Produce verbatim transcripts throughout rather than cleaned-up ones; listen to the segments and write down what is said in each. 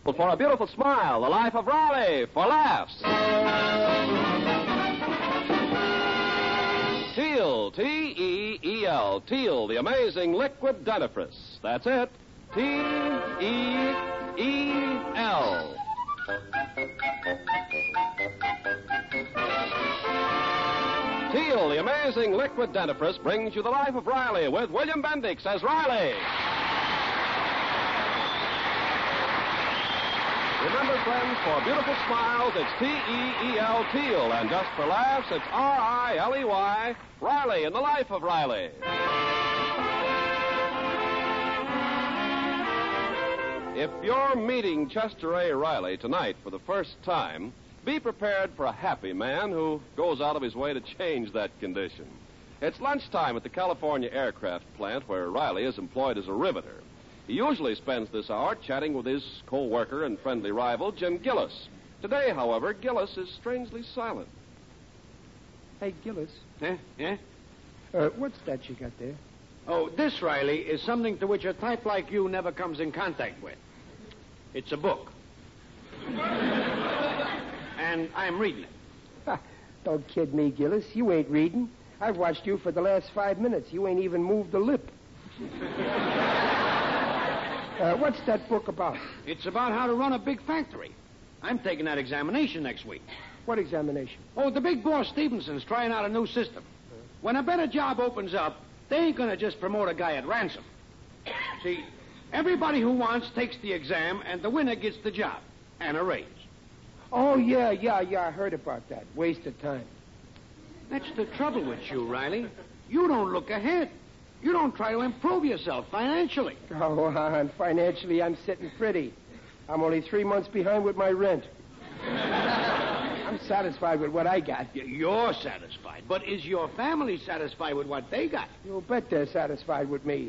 For a beautiful smile, the life of Riley for laughs. Teal, T E E L, Teal, the amazing liquid dentifrice. That's it, T E E L. Teal, the amazing liquid dentifrice, brings you the life of Riley with William Bendix as Riley. Remember, friends, for beautiful smiles, it's T E E L, Teal. And just for laughs, it's R I L E Y, Riley in the life of Riley. If you're meeting Chester A. Riley tonight for the first time, be prepared for a happy man who goes out of his way to change that condition. It's lunchtime at the California Aircraft Plant where Riley is employed as a riveter. He usually spends this hour chatting with his co-worker and friendly rival, Jim Gillis. Today, however, Gillis is strangely silent. Hey, Gillis. Eh? Eh? Uh, what's that you got there? Oh, this, Riley, is something to which a type like you never comes in contact with. It's a book. And I'm reading it. Ha, don't kid me, Gillis. You ain't reading. I've watched you for the last five minutes. You ain't even moved a lip. Uh, what's that book about? It's about how to run a big factory. I'm taking that examination next week. What examination? Oh, the big boss Stevenson's trying out a new system. When a better job opens up, they ain't going to just promote a guy at ransom. See, everybody who wants takes the exam, and the winner gets the job and a raise. Oh, yeah, yeah, yeah, I heard about that. Waste of time. That's the trouble with you, Riley. You don't look ahead. You don't try to improve yourself financially. Oh, and financially, I'm sitting pretty. I'm only three months behind with my rent. I'm satisfied with what I got. You're satisfied, but is your family satisfied with what they got? You bet they're satisfied with me.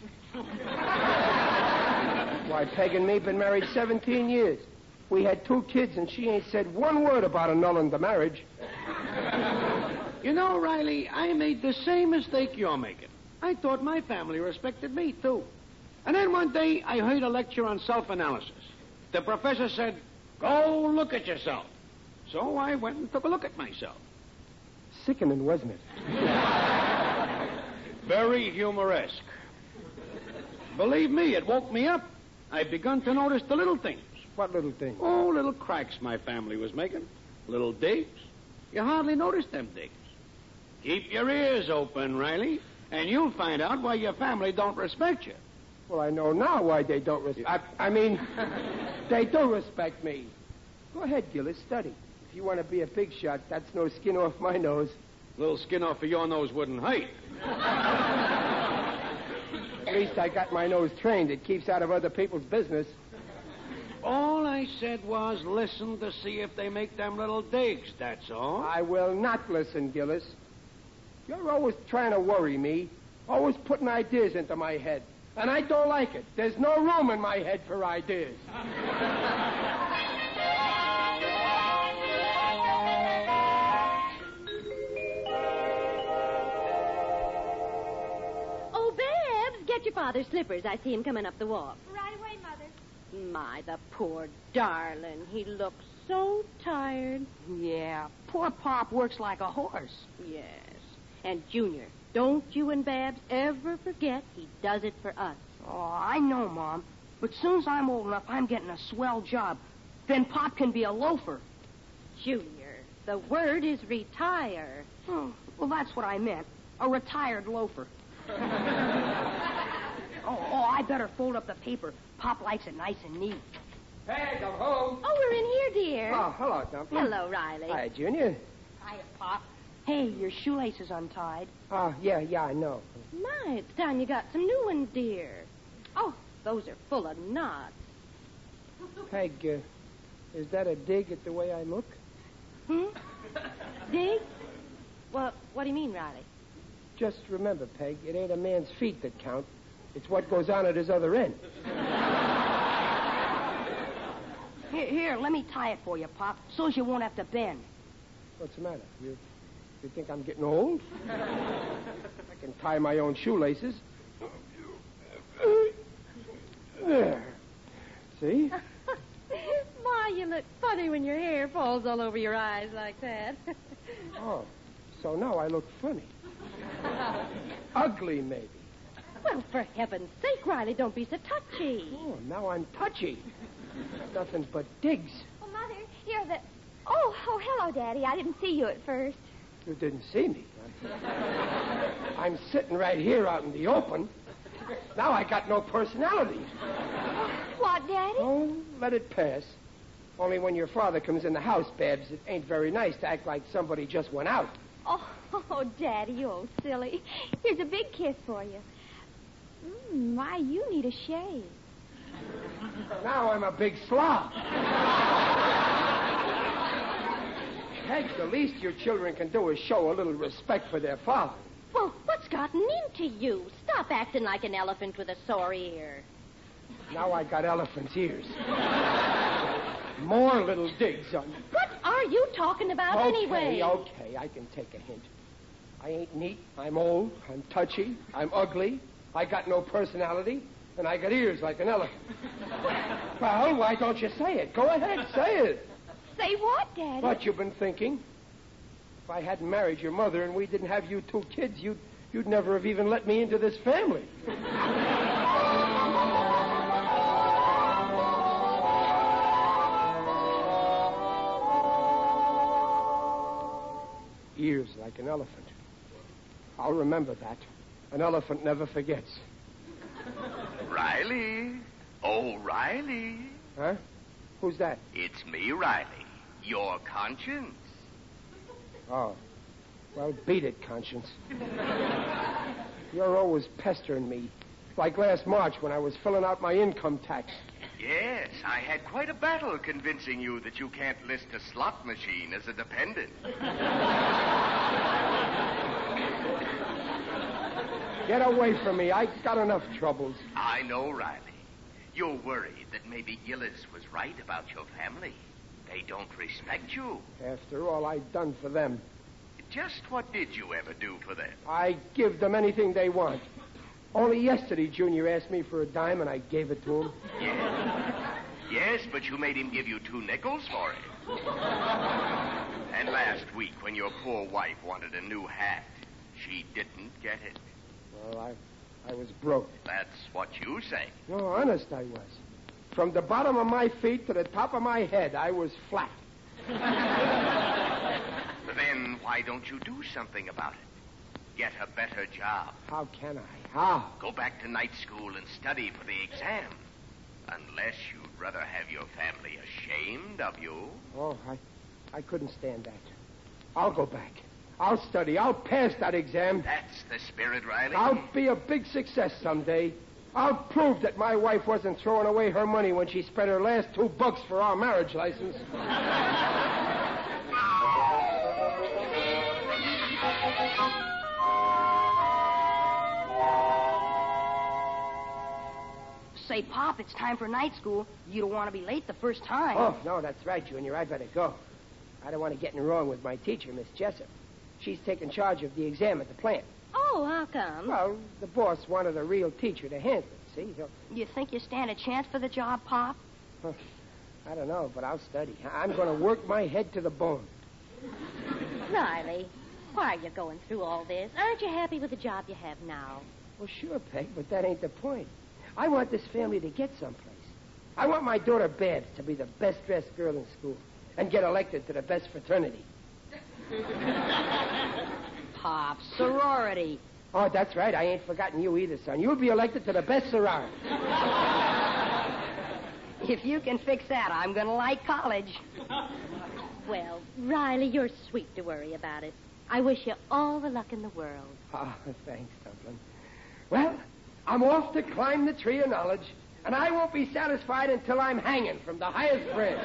Why, Peg and me been married seventeen years. We had two kids, and she ain't said one word about annulling the marriage. You know, Riley, I made the same mistake you're making. I thought my family respected me, too. And then one day, I heard a lecture on self-analysis. The professor said, go look at yourself. So I went and took a look at myself. Sickening, wasn't it? Very humoresque. Believe me, it woke me up. I've begun to notice the little things. What little things? Oh, little cracks my family was making. Little digs. You hardly notice them digs. Keep your ears open, Riley, and you'll find out why your family don't respect you. Well, I know now why they don't respect... I, I mean, they do respect me. Go ahead, Gillis, study. If you want to be a big shot, that's no skin off my nose. Little skin off of your nose wouldn't hurt. At least I got my nose trained. It keeps out of other people's business. All I said was listen to see if they make them little digs, that's all. I will not listen, Gillis. You're always trying to worry me, always putting ideas into my head. And I don't like it. There's no room in my head for ideas. Oh, Babs, get your father's slippers. I see him coming up the walk. Right away, Mother. My, the poor darling. He looks so tired. Yeah, poor Pop works like a horse. Yes. And, Junior, don't you and Babs ever forget he does it for us. Oh, I know, Mom. But soon as I'm old enough, I'm getting a swell job. Then Pop can be a loafer. Junior, the word is retire. Oh, well, that's what I meant. A retired loafer. oh, oh, I better fold up the paper. Pop likes it nice and neat. Hey, I'm home. Oh, we're in here, dear. Oh, hello, Dumpling. Hello, Riley. Hi, Junior. Hiya, Pop. Hey, your shoelace is untied. Oh, yeah, yeah, I know. My, it's time you got some new ones, dear. Oh, those are full of knots. Peg, uh, is that a dig at the way I look? Hmm? Dig? Well, what do you mean, Riley? Just remember, Peg, it ain't a man's feet that count. It's what goes on at his other end. Here, here, let me tie it for you, Pop, so as you won't have to bend. What's the matter? You, you think I'm getting old? I can tie my own shoelaces. There. See? look funny when your hair falls all over your eyes like that. Oh, so now I look funny. Ugly, maybe. Well, for heaven's sake, Riley, don't be so touchy. Oh, now I'm touchy. Nothing but digs. Oh, Mother, you're the... Oh, oh, hello, Daddy. I didn't see you at first. You didn't see me. I'm sitting right here out in the open. Now I got no personality. What, Daddy? Oh, let it pass. Only when your father comes in the house, Babs, it ain't very nice to act like somebody just went out. Oh, oh, Daddy, you old silly. Here's a big kiss for you. Mm, my, you need a shave. Now I'm a big slob. Heck, the least your children can do is show a little respect for their father. Well, what's gotten into you? Stop acting like an elephant with a sore ear. Now I got elephant's ears. More little digs on you. What are you talking about okay, anyway? Okay, I can take a hint. I ain't neat, I'm old, I'm touchy, I'm ugly, I got no personality, and I got ears like an elephant. Well, why don't you say it? Go ahead, say it. Say what, Daddy? What you've been thinking. If I hadn't married your mother and we didn't have you two kids, you'd, you'd never have even let me into this family. Ears like an elephant. I'll remember that. An elephant never forgets. Riley. Oh, Riley. Huh? Who's that? It's me, Riley. Your conscience. Oh. Well, beat it, conscience. You're always pestering me. Like last March when I was filling out my income tax. Yes, I had quite a battle convincing you that you can't list a slot machine as a dependent. Get away from me. I got enough troubles. I know, Riley. You're worried that maybe Gillis was right about your family. They don't respect you. After all I've done for them. Just what did you ever do for them? I give them anything they want. Only yesterday, Junior asked me for a dime, and I gave it to him. Yes. Yes, but you made him give you two nickels for it. And last week, when your poor wife wanted a new hat, she didn't get it. Well, I, I was broke. That's what you say. No, honest, I was. From the bottom of my feet to the top of my head, I was flat. Then why don't you do something about it? Get a better job. How can I? How? Go back to night school and study for the exam. Unless you'd rather have your family ashamed of you. Oh, I, I couldn't stand that. I'll go back. I'll study. I'll pass that exam. That's the spirit, Riley. I'll be a big success someday. I'll prove that my wife wasn't throwing away her money when she spent her last two bucks for our marriage license. Say, Pop, it's time for night school. You don't want to be late the first time. Oh, no, that's right, Junior. I'd better go. I don't want to get in wrong with my teacher, Miss Jessup. She's taking charge of the exam at the plant. Oh, how come? Well, the boss wanted a real teacher to handle it, see? So, You think you stand a chance for the job, Pop? huh, I don't know, but I'll study. I- I'm going to work my head to the bone. Riley, why are you going through all this? Aren't you happy with the job you have now? Well, sure, Peg, but that ain't the point. I want this family to get someplace. I want my daughter Babs to be the best-dressed girl in school and get elected to the best fraternity. Pop, sorority. Oh, that's right. I ain't forgotten you either, son. You'll be elected to the best sorority. If you can fix that, I'm going to like college. Well, Riley, you're sweet to worry about it. I wish you all the luck in the world. Oh, thanks, Dumplin. Well, I'm off to climb the tree of knowledge, and I won't be satisfied until I'm hanging from the highest branch.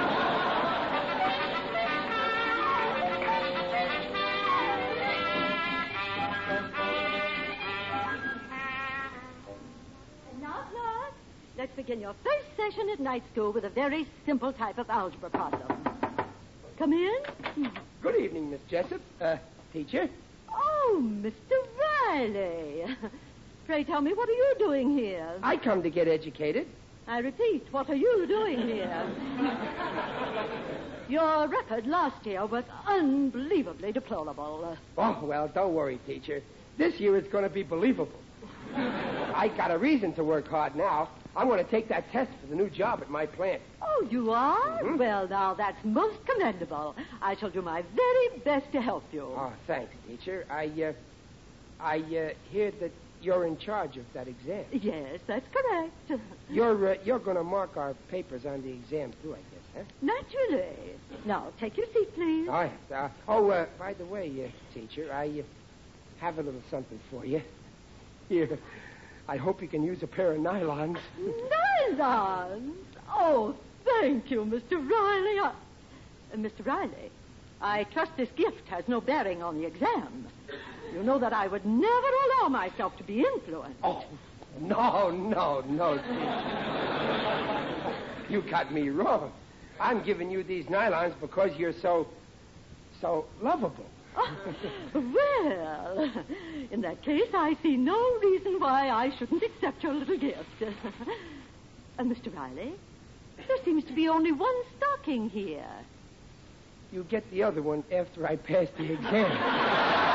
Now, class, let's begin your first session at night school with a very simple type of algebra problem. Come in. Good evening, Miss Jessup. Uh, teacher? Oh, Mister Riley. Pray tell me, what are you doing here? I come to get educated. I repeat, what are you doing here? Your record last year was unbelievably deplorable. Oh, well, don't worry, teacher. This year it's going to be believable. I got a reason to work hard now. I'm going to take that test for the new job at my plant. Oh, you are? Mm-hmm. Well, now, that's most commendable. I shall do my very best to help you. Oh, thanks, teacher. I, uh, I, uh, hear that you're in charge of that exam. Yes, that's correct. You're, uh, you're going to mark our papers on the exam, too, I guess, huh? Naturally. Now, take your seat, please. Oh, yes. Uh, oh, uh, by the way, uh, teacher, I uh, have a little something for you. Here. I hope you can use a pair of nylons. Nylons? Oh, thank you, Mister Riley. I... Uh, Mister Riley, I trust this gift has no bearing on the exam. You know that I would never allow myself to be influenced. Oh, no, no, no, teacher. You got me wrong. I'm giving you these nylons because you're so, so lovable. Oh, well, in that case, I see no reason why I shouldn't accept your little gift. uh, Mister Riley, there seems to be only one stocking here. You get the other one after I pass the exam.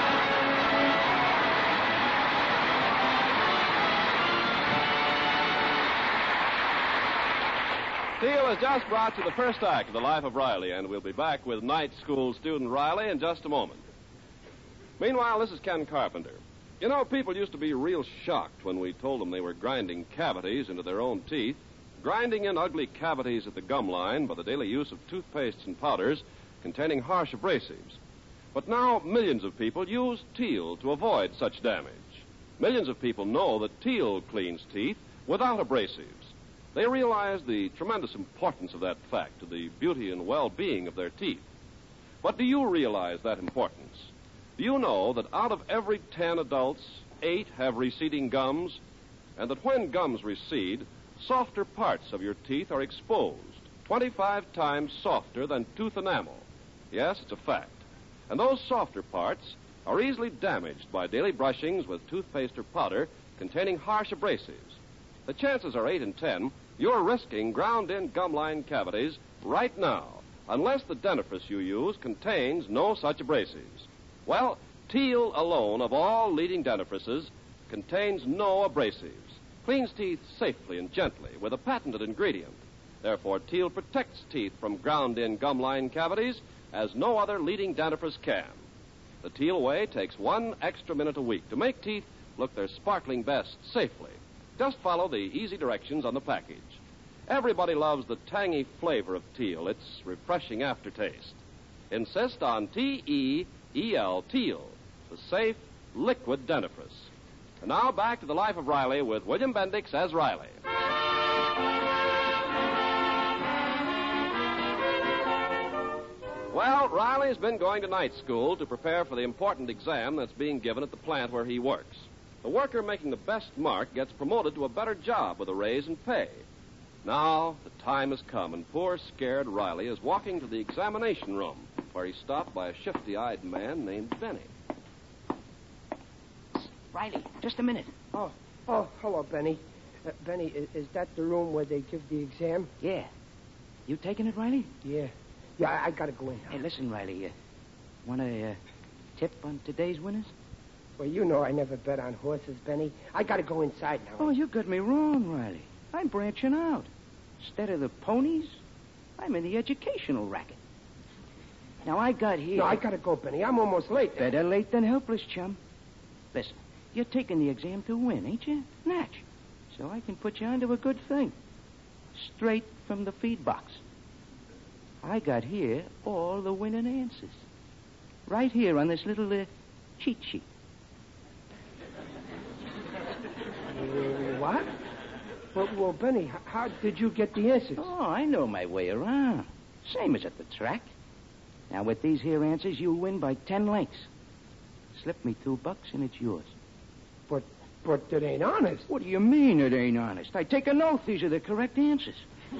Teal has just brought you the first act of The Life of Riley, and we'll be back with night school student Riley in just a moment. Meanwhile, this is Ken Carpenter. You know, people used to be real shocked when we told them they were grinding cavities into their own teeth, grinding in ugly cavities at the gum line by the daily use of toothpastes and powders containing harsh abrasives. But now millions of people use Teal to avoid such damage. Millions of people know that Teal cleans teeth without abrasives. They realize the tremendous importance of that fact to the beauty and well-being of their teeth. But do you realize that importance? Do you know that out of every ten adults, eight have receding gums, and that when gums recede, softer parts of your teeth are exposed, twenty-five times softer than tooth enamel? Yes, it's a fact. And those softer parts are easily damaged by daily brushings with toothpaste or powder containing harsh abrasives. The chances are eight in ten you're risking ground-in gum line cavities right now, unless the dentifrice you use contains no such abrasives. Well, Teal alone of all leading dentifrices contains no abrasives, cleans teeth safely and gently with a patented ingredient. Therefore, Teal protects teeth from ground-in gum line cavities as no other leading dentifrice can. The Teal way takes one extra minute a week to make teeth look their sparkling best safely. Just follow the easy directions on the package. Everybody loves the tangy flavor of Teal, its refreshing aftertaste. Insist on T E E L, Teal, the safe, liquid dentifrice. And now back to The Life of Riley with William Bendix as Riley. Well, Riley's been going to night school to prepare for the important exam that's being given at the plant where he works. The worker making the best mark gets promoted to a better job with a raise in pay. Now, the time has come, and poor, scared Riley is walking to the examination room, where he's stopped by a shifty-eyed man named Benny. Riley, just a minute. Oh, oh, hello, Benny. Uh, Benny, is, is that the room where they give the exam? Yeah. You taking it, Riley? Yeah. Yeah, I, I gotta go in now. Hey, listen, Riley. Uh, want a uh, tip on today's winners? Well, you know I never bet on horses, Benny. I gotta go inside now. Oh, you got me wrong, Riley. I'm branching out. Instead of the ponies, I'm in the educational racket. Now, I got here... No, I gotta go, Benny. I'm almost late. Better late than helpless, chum. Listen, you're taking the exam to win, ain't you? Natch. So I can put you onto a good thing. Straight from the feed box. I got here all the winning answers. Right here on this little uh, cheat sheet. Uh, what? Well, well, Benny, h- how did you get the answers? Oh, I know my way around. Same as at the track. Now, with these here answers, you win by ten lengths. Slip me two bucks and it's yours. But, but it ain't honest. What do you mean it ain't honest? I take an oath these are the correct answers.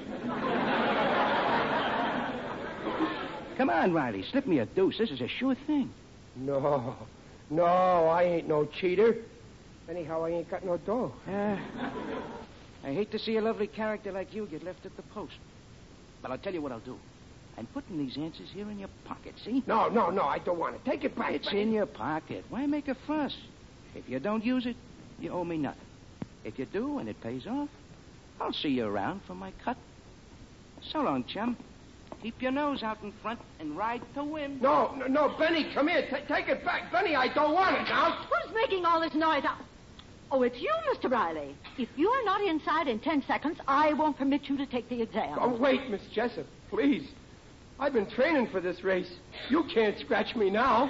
Come on, Riley, slip me a deuce. This is a sure thing. No, no, I ain't no cheater. Anyhow, I ain't got no dough. Uh, I hate to see a lovely character like you get left at the post. But I'll tell you what I'll do. I'm putting these answers here in your pocket, see? No, no, no, I don't want it. Take it back. It's Benny. in your pocket. Why make a fuss? If you don't use it, you owe me nothing. If you do and it pays off, I'll see you around for my cut. So long, chum. Keep your nose out in front and ride to win. No, no, no, Benny, come here. T- take it back. Benny, I don't want it now. Who's making all this noise? Oh, it's you, Mister Riley. If you're not inside in ten seconds, I won't permit you to take the exam. Oh, wait, Miss Jessup, please. I've been training for this race. You can't scratch me now.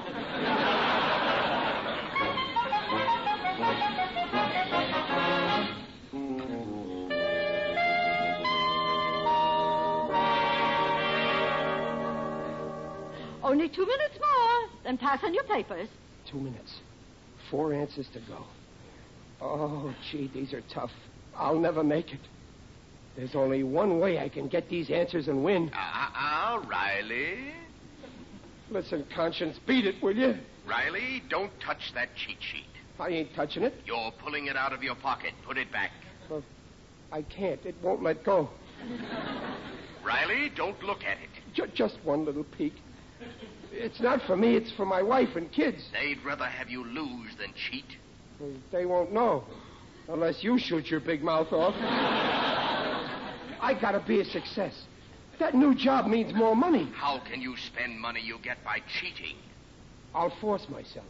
Only two minutes more, then pass on your papers. Two minutes. Four answers to go. Oh, gee, these are tough. I'll never make it. There's only one way I can get these answers and win. Uh-uh, Riley. Listen, Conscience, beat it, will you? Riley, don't touch that cheat sheet. I ain't touching it. You're pulling it out of your pocket. Put it back. Well, I can't. It won't let go. Riley, don't look at it. J- just one little peek. It's not for me. It's for my wife and kids. They'd rather have you lose than cheat. Well, they won't know. Unless you shoot your big mouth off. I gotta be a success. That new job means more money. How can you spend money you get by cheating? I'll force myself.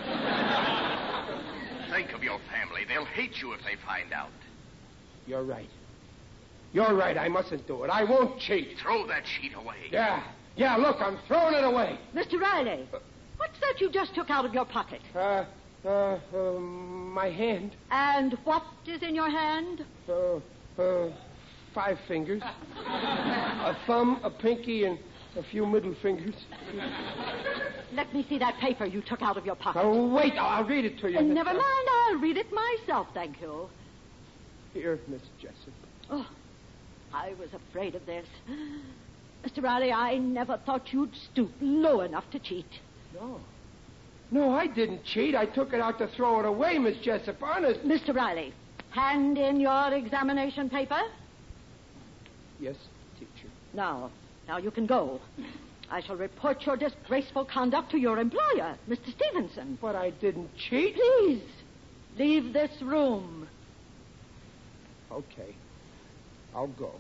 Think of your family. They'll hate you if they find out. You're right. You're right. I mustn't do it. I won't cheat. Throw that sheet away. Yeah. Yeah, look, I'm throwing it away. Mister Riley, what's that you just took out of your pocket? Uh, uh, uh my hand. And what is in your hand? Uh, uh, five fingers. A thumb, a pinky, and a few middle fingers. Let me see that paper you took out of your pocket. Oh, wait, I'll read it to you. Uh, Miss- never mind, I'll read it myself, thank you. Here, Miss Jessup. Oh, I was afraid of this. Mister Riley, I never thought you'd stoop low enough to cheat. No. No, I didn't cheat. I took it out to throw it away, Miss Jessup. Honest. Mister Riley, hand in your examination paper. Yes, teacher. Now, now you can go. I shall report your disgraceful conduct to your employer, Mister Stevenson. But I didn't cheat. Please, leave this room. Okay. I'll go.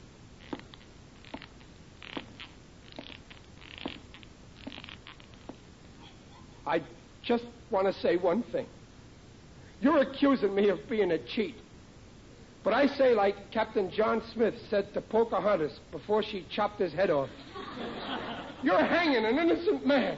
I just want to say one thing. You're accusing me of being a cheat. But I say like Captain John Smith said to Pocahontas before she chopped his head off. You're hanging an innocent man.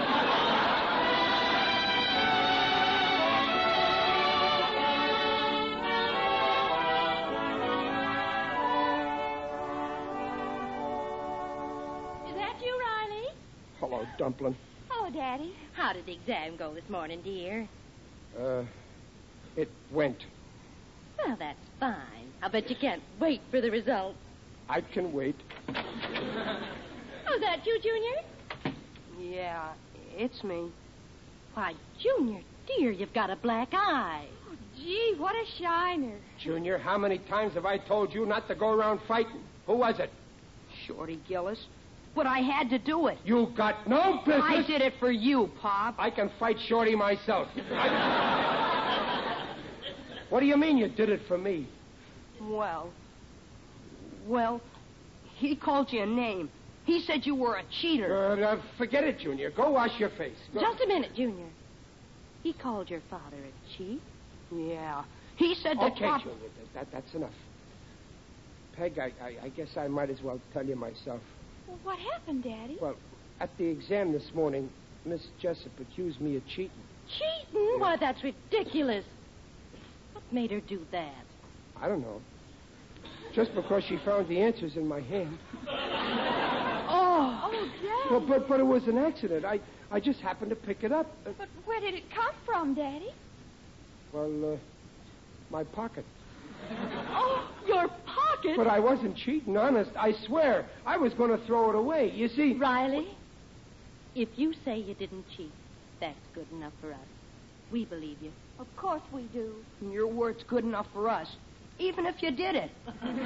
Is that you, Riley? Hello, Dumpling. Hello, Daddy. How did the exam go this morning, dear? Uh, it went. Well, that's fine. I bet you can't wait for the results. I can wait. Oh, is that you, Junior? Yeah, it's me. Why, Junior, dear, you've got a black eye. Oh, gee, what a shiner. Junior, how many times have I told you not to go around fighting? Who was it? Shorty Gillis. But I had to do it. You got no business. I did it for you, Pop. I can fight Shorty myself. I... What do you mean you did it for me? Well, well, he called you a name. He said you were a cheater. Uh, uh, forget it, Junior. Go wash your face. Go. Just a minute, Junior. He called your father a cheat? Yeah. He said that Okay, Pop... Junior, that, that, that's enough. Peg, I, I, I guess I might as well tell you myself. Well, what happened, Daddy? Well, at the exam this morning, Miss Jessup accused me of cheating. Cheating? Why, that's ridiculous. What made her do that? I don't know. Just because she found the answers in my hand. Oh, oh, Daddy. Well, but, but it was an accident. I, I just happened to pick it up. Uh, But where did it come from, Daddy? well, uh, my pocket. Oh, your pocket? But I wasn't cheating, honest. I swear. I was going to throw it away. You see... Riley, if you say you didn't cheat, that's good enough for us. We believe you. Of course we do. Your word's good enough for us. even if you did it.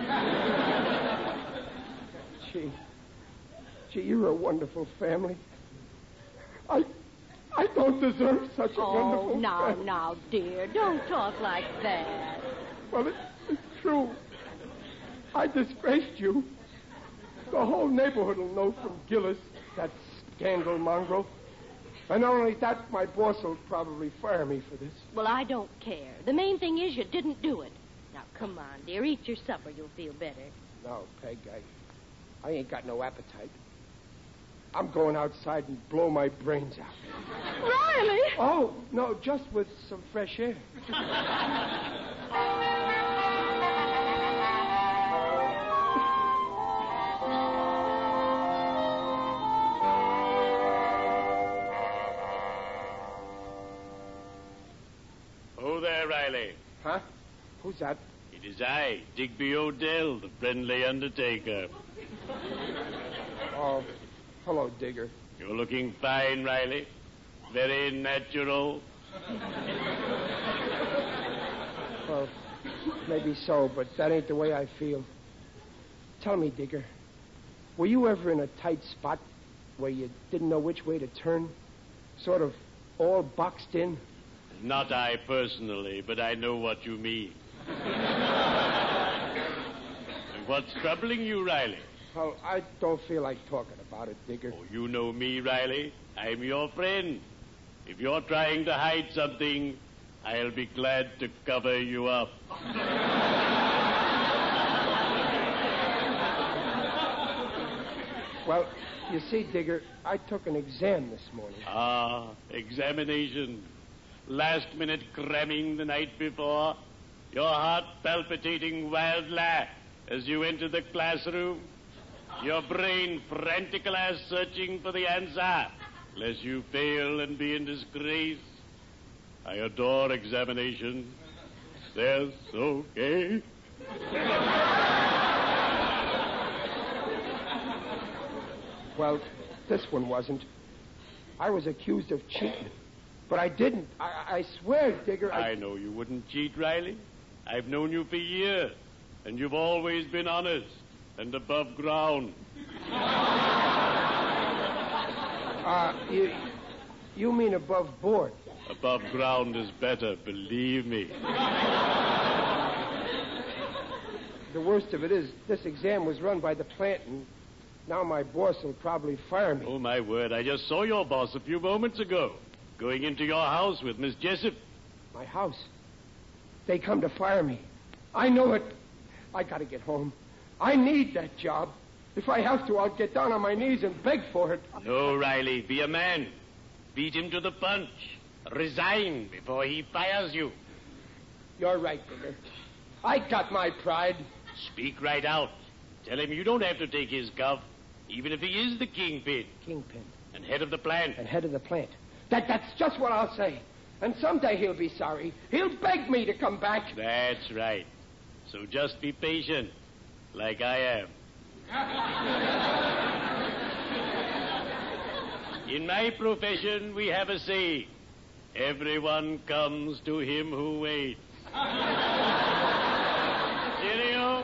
Gee. Gee, you're a wonderful family. I... I don't deserve such a Oh, wonderful now, family. now, dear, don't talk like that. Well, it, it's true. I disgraced you. The whole neighborhood will know from Gillis, that scandal mongrel. And not only that, my boss will probably fire me for this. Well, I don't care. The main thing is you didn't do it. Now, come on, dear, eat your supper. You'll feel better. No, Peg, I, I ain't got no appetite. I'm going outside and blow my brains out. Riley! Oh, no, just with some fresh air. Oh, there, Riley. Huh? Who's that? It is I, Digby Odell, the friendly undertaker. Oh, hello, Digger. You're looking fine, Riley. Very natural. Well, maybe so, but that ain't the way I feel. Tell me, Digger, were you ever in a tight spot where you didn't know which way to turn? Sort of all boxed in? Not I personally, but I know what you mean. And what's troubling you, Riley? Well, I don't feel like talking about it, Digger. Oh, you know me, Riley. I'm your friend. If you're trying to hide something, I'll be glad to cover you up. Well, you see, Digger, I took an exam this morning. Ah, examination. Last minute cramming the night before. Your heart palpitating wildly as you enter the classroom. Your brain frantically searching for the answer, lest you fail and be in disgrace. I adore examination. They're so gay. Well, this one wasn't. I was accused of cheating. But I didn't. I, I swear, Digger, I... I know you wouldn't cheat, Riley. I've known you for years, and you've always been honest and above ground. Uh, you, you mean above board? Above ground is better, believe me. The worst of it is, this exam was run by the plant, and now my boss will probably fire me. Oh, my word, I just saw your boss a few moments ago, going into your house with Miss Jessup. My house? They come to fire me. I know it. I gotta get home. I need that job. If I have to, I'll get down on my knees and beg for it. No, Riley, be a man. Beat him to the punch. Resign before he fires you. You're right, Digger. I got my pride. Speak right out. Tell him you don't have to take his guff, even if he is the kingpin. Kingpin. And head of the plant. And head of the plant. That, that's just what I'll say. And someday he'll be sorry. He'll beg me to come back. That's right. So just be patient, like I am. In my profession, we have a saying. Everyone comes to him who waits. Cheerio.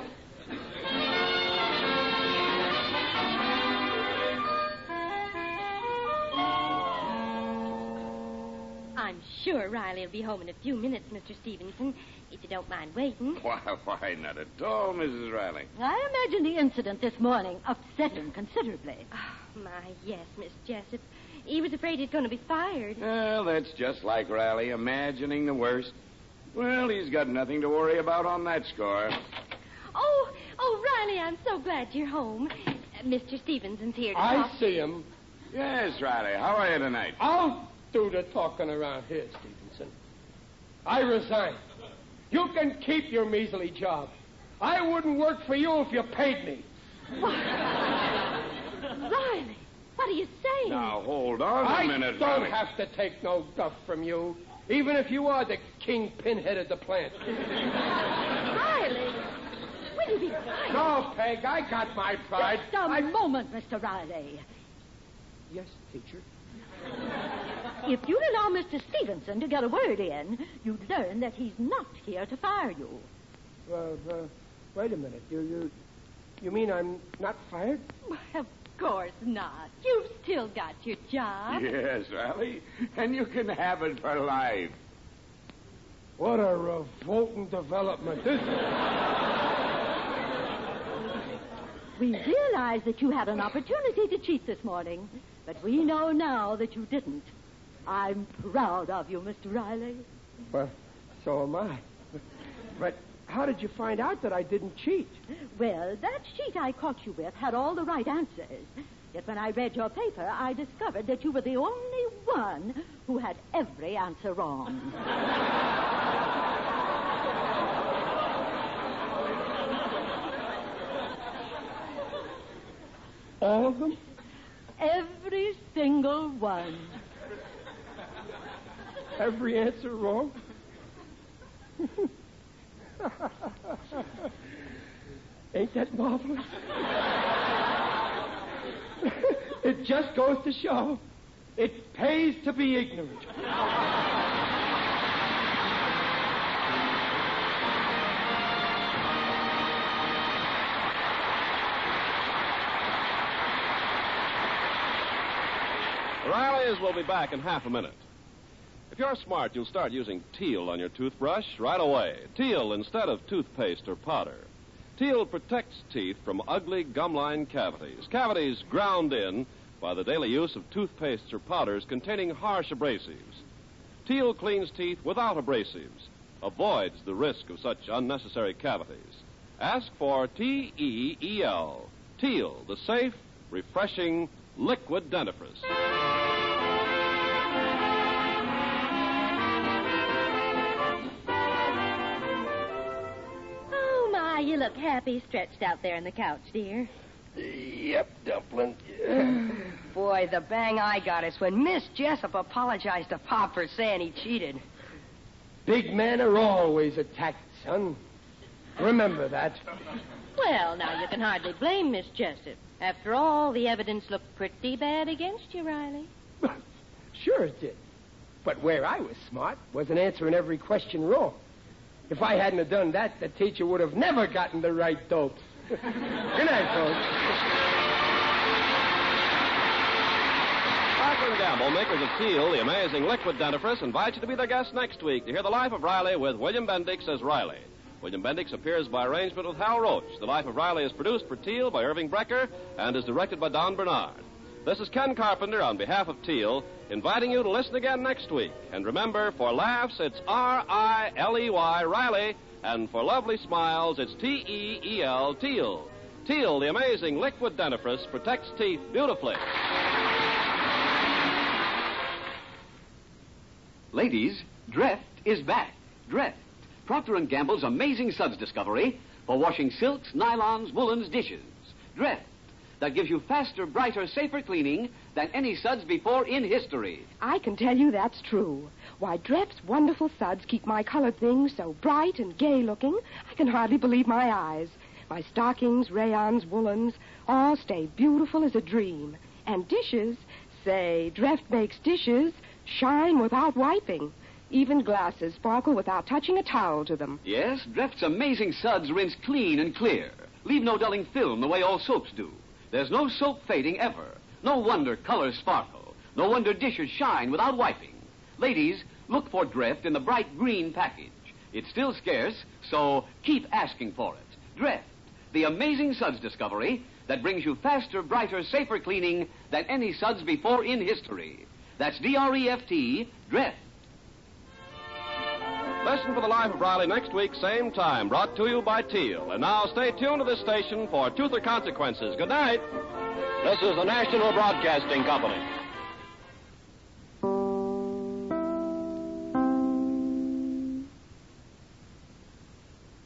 I'm sure Riley will be home in a few minutes, Mister Stevenson, if you don't mind waiting. Why, why, not at all, Missus Riley. I imagine the incident this morning upset him considerably. Oh, my, yes, Miss Jessup. He was afraid he's going to be fired. Well, that's just like Riley, imagining the worst. Well, he's got nothing to worry about on that score. Oh, oh, Riley, I'm so glad you're home. Uh, Mister Stevenson's here to I talk. see him. Yes, Riley, how are you tonight? I'll do the talking around here, Stevenson. I resign. You can keep your measly job. I wouldn't work for you if you paid me. Riley, what are you saying? Now, hold on a I minute, don't Riley. have to take no guff from you, even if you are the kingpin head of the plant. Riley, will you be quiet? No, Peg, I got my pride. Just a I... moment, Mister Riley. Yes, teacher. If you'd allow Mister Stevenson to get a word in, you'd learn that he's not here to fire you. Uh, uh, wait a minute. You, you, you mean I'm not fired? Of course not. You've still got your job. Yes, Riley. And you can have it for life. What a revolting development this is. We realize that you had an opportunity to cheat this morning, but we know now that you didn't. I'm proud of you, Mister Riley. Well, so am I. But how did you find out that I didn't cheat? Well, that sheet I caught you with had all the right answers. Yet when I read your paper, I discovered that you were the only one who had every answer wrong. All of them? Every single one. Every answer wrong? Ain't that marvelous? It just goes to show it pays to be ignorant. The Rileys will be back in half a minute. If you're smart, you'll start using Teal on your toothbrush right away. Teal instead of toothpaste or powder. Teal protects teeth from ugly gum-line cavities. Cavities ground in by the daily use of toothpastes or powders containing harsh abrasives. Teal cleans teeth without abrasives, avoids the risk of such unnecessary cavities. Ask for T E E L. Teal, the safe, refreshing liquid dentifrice. You look happy stretched out there on the couch, dear. Yep, Dumpling. Boy, the bang I got is when Miss Jessup apologized to Pop for saying he cheated. Big men are always attacked, son. Remember that. Well, now, you can hardly blame Miss Jessup. After all, the evidence looked pretty bad against you, Riley. Sure it did. But where I was smart wasn't answering every question wrong. If I hadn't have done that, the teacher would have never gotten the right dopes. Good night, folks. Procter and Gamble, makers of Teal, the amazing liquid dentifrice, invite you to be their guest next week to hear the life of Riley with William Bendix as Riley. William Bendix appears by arrangement with Hal Roach. The Life of Riley is produced for Teal by Irving Brecker and is directed by Don Bernard. This is Ken Carpenter on behalf of Teal, inviting you to listen again next week. And remember, for laughs, it's R I L E Y, Riley, and for lovely smiles, it's T E E L, Teal. Teal, the amazing liquid dentifrice, protects teeth beautifully. Ladies, Dreft is back. Dreft, Procter and Gamble's amazing suds discovery for washing silks, nylons, woolens, dishes. Dreft, that gives you faster, brighter, safer cleaning than any suds before in history. I can tell you that's true. Why, Dreft's wonderful suds keep my colored things so bright and gay looking, I can hardly believe my eyes. My stockings, rayons, woolens, all stay beautiful as a dream. And dishes, say, Dreft makes dishes shine without wiping. Even glasses sparkle without touching a towel to them. Yes, Dreft's amazing suds rinse clean and clear. Leave no dulling film the way all soaps do. There's no soap fading ever. No wonder colors sparkle. No wonder dishes shine without wiping. Ladies, look for Dreft in the bright green package. It's still scarce, so keep asking for it. Dreft, the amazing suds discovery that brings you faster, brighter, safer cleaning than any suds before in history. That's D R E F T, Dreft. Listen for the Life of Riley next week, same time, brought to you by Teal. And now stay tuned to this station for Truth or Consequences. Good night. This is the National Broadcasting Company.